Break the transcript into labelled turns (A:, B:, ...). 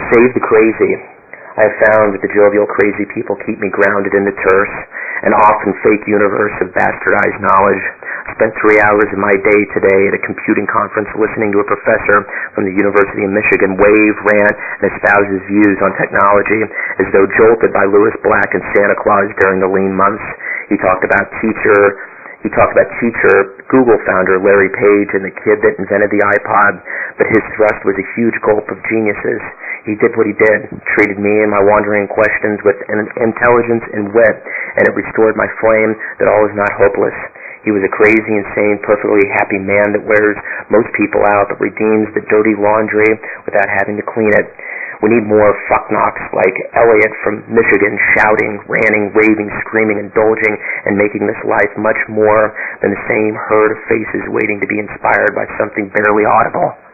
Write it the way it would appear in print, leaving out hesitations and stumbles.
A: Save the crazy. I have found that the jovial crazy people keep me grounded in the terse, an often fake universe of bastardized knowledge. I spent 3 hours of my day today at a computing conference listening to a professor from the University of Michigan rave, rant, and espouse his views on technology as though jolted by Lewis Black and Santa Claus during the lean months. He talked about teacher, Google founder Larry Page, and the kid that invented the iPod, but his thrust was a huge gulp of geniuses. He did what he did, treated me and my wandering questions with intelligence and wit, and it restored my flame that all is not hopeless. He was a crazy, insane, perfectly happy man that wears most people out, but redeems the dirty laundry without having to clean it. We need more fucknocks like Elliot from Michigan, shouting, ranting, raving, screaming, indulging, and making this life much more than the same herd of faces waiting to be inspired by something barely audible.